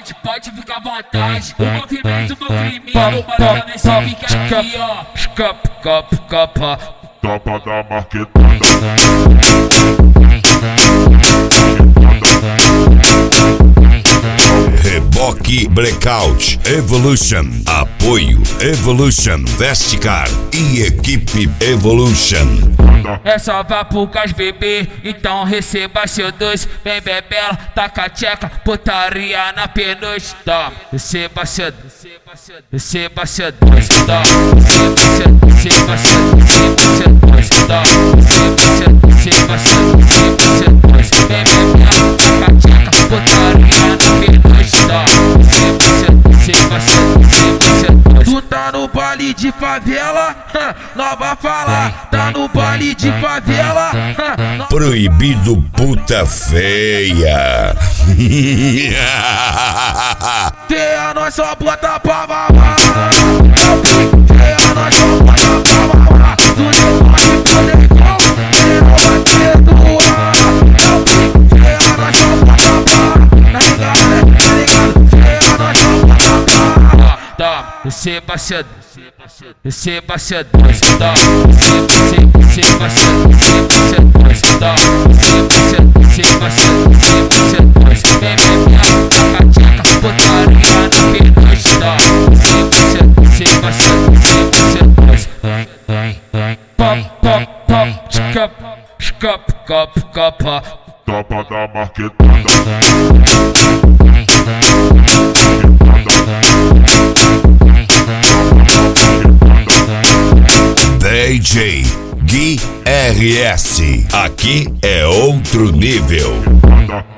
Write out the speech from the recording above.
pode ficar à vontade. O movimento do crime, mano, nesse pique aqui, ó. Topa da marquetada. Reboque Blackout Evolution. Apoio Evolution Vesticar e equipe Evolution. É só vá pro gás bebê, então receba seu dois. Vem bebela, taca tcheca, putaria na penugem. Toma, receba seu dois. Receba seu dois. Toma, receba seu dois. Toma, receba seu dois. Vem bebela, taca tcheca, putaria na penugem. Toma, receba seu dois. Tu tá no baile de favela, nova fala. Tá no baile de favela, Proibido puta feia. feia nós só bota pra mamar. Feia nós só bota pra mamar. Tu não pode poder igual, não vai perdoar. Feia nós só bota pra, tá ligado, né? Tá ligado? Feia nós só bota pra. Toma, receba seu dois. Receba seu dois. Toma, receba seu dois. Toma, receba seu dois. Vem bebela, taca tcheca, putaria na penugem. Toma, receba seu dois. Pop, tchicap. Topa da marquetada. DJ Gui RS. Aqui é outro nível.